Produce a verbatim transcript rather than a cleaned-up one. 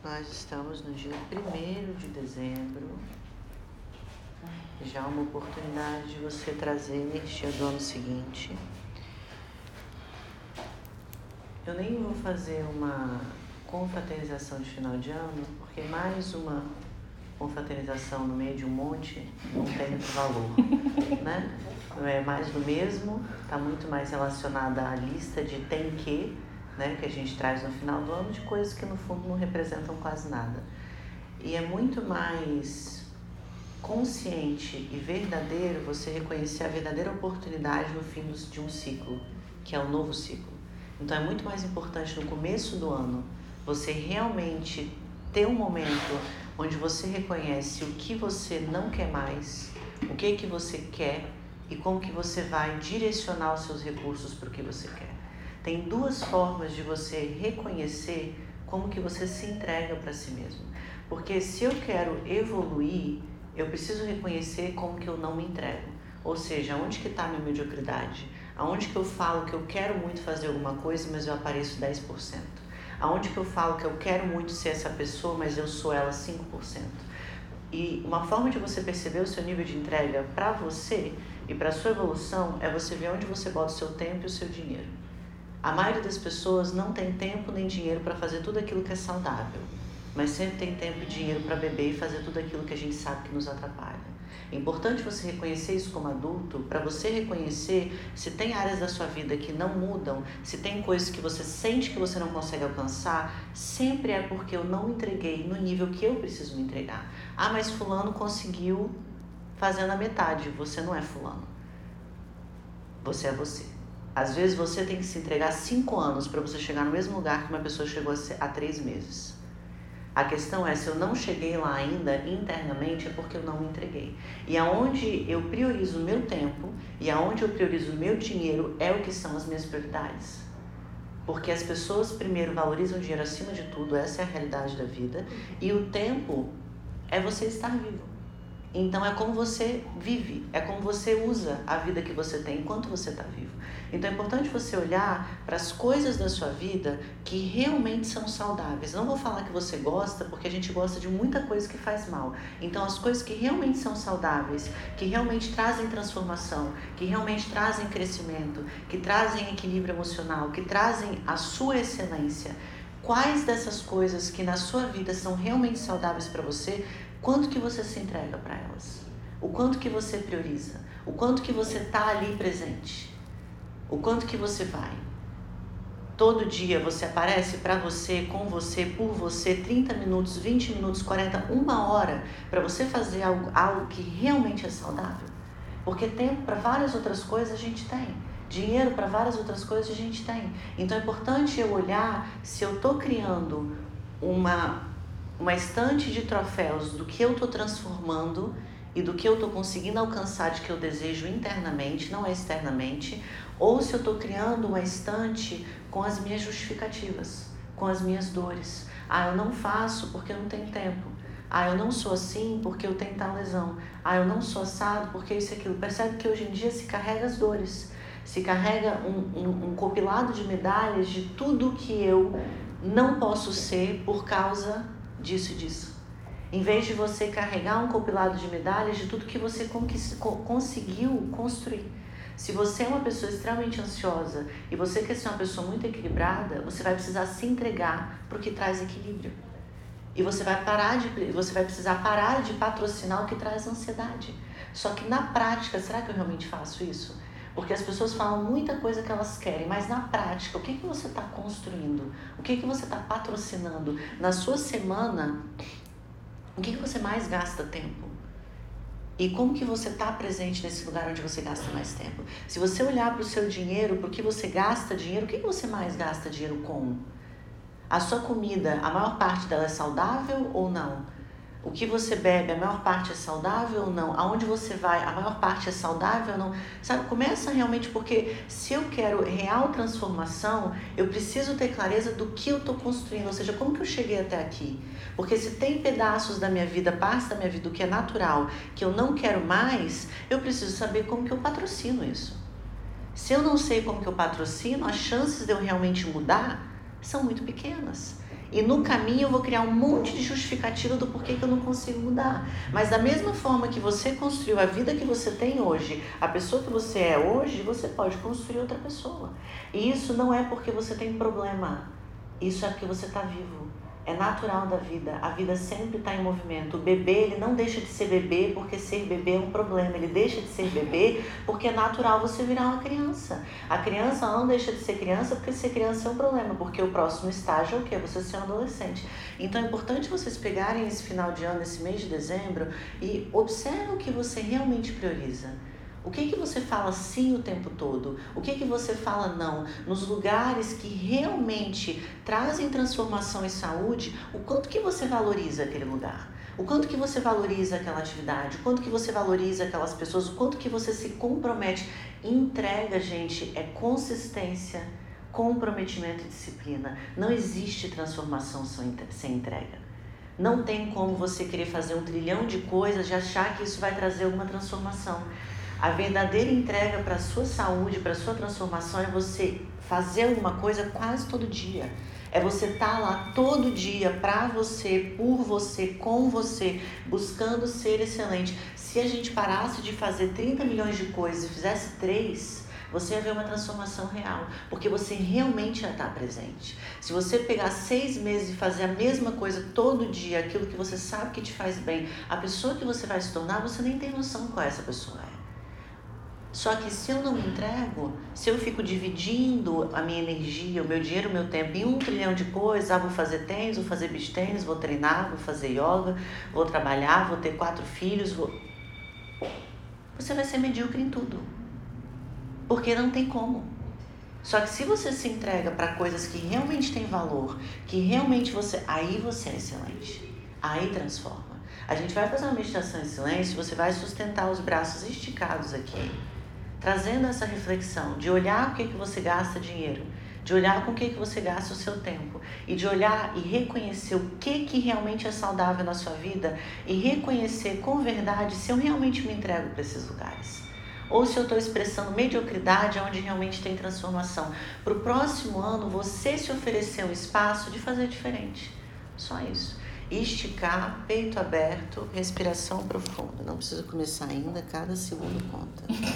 Nós estamos no dia primeiro de dezembro, já uma oportunidade de você trazer energia do ano seguinte. Eu nem vou fazer uma confraternização de final de ano, porque mais uma confraternização no meio de um monte não tem muito valor, né? É mais do mesmo, está muito mais relacionada à lista de tem que, né, que a gente traz no final do ano, de coisas que no fundo não representam quase nada. E é muito mais consciente e verdadeiro você reconhecer a verdadeira oportunidade no fim de um ciclo, que é o novo ciclo. Então é muito mais importante no começo do ano você realmente ter um momento onde você reconhece o que você não quer mais, o que que você quer e como que você vai direcionar os seus recursos para o que você quer. Tem duas formas de você reconhecer como que você se entrega para si mesmo. Porque se eu quero evoluir, eu preciso reconhecer como que eu não me entrego. Ou seja, onde que está a minha mediocridade? Aonde que eu falo que eu quero muito fazer alguma coisa, mas eu apareço dez por cento? Aonde que eu falo que eu quero muito ser essa pessoa, mas eu sou ela cinco por cento? E uma forma de você perceber o seu nível de entrega para você e para a sua evolução é você ver onde você bota o seu tempo e o seu dinheiro. A maioria das pessoas não tem tempo nem dinheiro para fazer tudo aquilo que é saudável, mas sempre tem tempo e dinheiro para beber e fazer tudo aquilo que a gente sabe que nos atrapalha. É importante você reconhecer isso como adulto, para você reconhecer se tem áreas da sua vida que não mudam, se tem coisas que você sente que você não consegue alcançar, sempre é porque eu não entreguei no nível que eu preciso me entregar. Ah, mas fulano conseguiu fazendo a metade, você não é fulano. Você é você. Às vezes você tem que se entregar cinco anos para você chegar no mesmo lugar que uma pessoa chegou há três meses. A questão é, se eu não cheguei lá ainda internamente, é porque eu não me entreguei. E aonde eu priorizo o meu tempo e aonde eu priorizo o meu dinheiro é o que são as minhas prioridades. Porque as pessoas primeiro valorizam o dinheiro acima de tudo, essa é a realidade da vida. E o tempo é você estar vivo. Então é como você vive, é como você usa a vida que você tem enquanto você está vivo. Então é importante você olhar para as coisas da sua vida que realmente são saudáveis. Não vou falar que você gosta, porque a gente gosta de muita coisa que faz mal. Então as coisas que realmente são saudáveis, que realmente trazem transformação, que realmente trazem crescimento, que trazem equilíbrio emocional, que trazem a sua excelência. Quais dessas coisas que na sua vida são realmente saudáveis para você, quanto que você se entrega para elas? O quanto que você prioriza? O quanto que você está ali presente? O quanto que você vai? Todo dia você aparece para você, com você, por você, trinta minutos, vinte minutos, quarenta, uma hora, para você fazer algo, algo que realmente é saudável? Porque tempo para várias outras coisas a gente tem. Dinheiro para várias outras coisas a gente tem. Então é importante eu olhar se eu estou criando uma, uma estante de troféus do que eu estou transformando e do que eu estou conseguindo alcançar de que eu desejo internamente, não é externamente, ou se eu estou criando uma estante com as minhas justificativas, com as minhas dores. Ah, eu não faço porque eu não tenho tempo. Ah, eu não sou assim porque eu tenho tal lesão. Ah, eu não sou assado porque isso e aquilo. Percebe que hoje em dia se carrega as dores. Se carrega um, um, um compilado de medalhas de tudo que eu não posso ser por causa disso e disso. Em vez de você carregar um compilado de medalhas de tudo que você conquist, conseguiu construir. Se você é uma pessoa extremamente ansiosa e você quer ser uma pessoa muito equilibrada, você vai precisar se entregar para o que traz equilíbrio. E você vai, parar de, você vai precisar parar de patrocinar o que traz ansiedade. Só que na prática, será que eu realmente faço isso? Porque as pessoas falam muita coisa que elas querem, mas na prática, o que, que você está construindo? O que, que você está patrocinando? Na sua semana, o que, que você mais gasta tempo? E como que você está presente nesse lugar onde você gasta mais tempo? Se você olhar para o seu dinheiro, para o que você gasta dinheiro, o que, que você mais gasta dinheiro com? A sua comida, a maior parte dela é saudável ou não? O que você bebe, a maior parte é saudável ou não? Aonde você vai, a maior parte é saudável ou não? Sabe, começa realmente, porque se eu quero real transformação, eu preciso ter clareza do que eu estou construindo, ou seja, como que eu cheguei até aqui? Porque se tem pedaços da minha vida, partes da minha vida, do que é natural, que eu não quero mais, eu preciso saber como que eu patrocino isso. Se eu não sei como que eu patrocino, as chances de eu realmente mudar são muito pequenas. E no caminho eu vou criar um monte de justificativa do porquê que eu não consigo mudar. Mas da mesma forma que você construiu a vida que você tem hoje, a pessoa que você é hoje, você pode construir outra pessoa. E isso não é porque você tem problema, isso é porque você está vivo. É natural da vida, a vida sempre está em movimento. O bebê, ele não deixa de ser bebê porque ser bebê é um problema. Ele deixa de ser bebê porque é natural você virar uma criança. A criança não deixa de ser criança porque ser criança é um problema, porque o próximo estágio é o quê? Você ser um adolescente. Então é importante vocês pegarem esse final de ano, esse mês de dezembro, e observem o que você realmente prioriza. O que que você fala sim o tempo todo? O que que você fala não? Nos lugares que realmente trazem transformação e saúde, o quanto que você valoriza aquele lugar? O quanto que você valoriza aquela atividade? O quanto que você valoriza aquelas pessoas? O quanto que você se compromete? Entrega, gente, é consistência, comprometimento e disciplina. Não existe transformação sem entrega. Não tem como você querer fazer um trilhão de coisas e achar que isso vai trazer alguma transformação. A verdadeira entrega para a sua saúde, para a sua transformação é você fazer alguma coisa quase todo dia. É você estar lá todo dia para você, por você, com você, buscando ser excelente. Se a gente parasse de fazer trinta milhões de coisas e fizesse três, você ia ver uma transformação real, porque você realmente ia estar presente. Se você pegar seis meses e fazer a mesma coisa todo dia, aquilo que você sabe que te faz bem, a pessoa que você vai se tornar, você nem tem noção qual essa pessoa é. Só que se eu não me entrego, se eu fico dividindo a minha energia, o meu dinheiro, o meu tempo em um trilhão de coisas, ah, vou fazer tênis, vou fazer beach tênis, vou treinar, vou fazer yoga, vou trabalhar, vou ter quatro filhos, vou... você vai ser medíocre em tudo. Porque não tem como. Só que se você se entrega para coisas que realmente têm valor, que realmente você... aí você é excelente. Aí transforma. A gente vai fazer uma meditação em silêncio, você vai sustentar os braços esticados aqui, trazendo essa reflexão de olhar o que, que você gasta dinheiro, de olhar com o que, que você gasta o seu tempo e de olhar e reconhecer o que, que realmente é saudável na sua vida e reconhecer com verdade se eu realmente me entrego para esses lugares. Ou se eu estou expressando mediocridade onde realmente tem transformação. Para o próximo ano, você se oferecer um espaço de fazer diferente. Só isso. Esticar, peito aberto, respiração profunda. Não precisa começar ainda, cada segundo conta.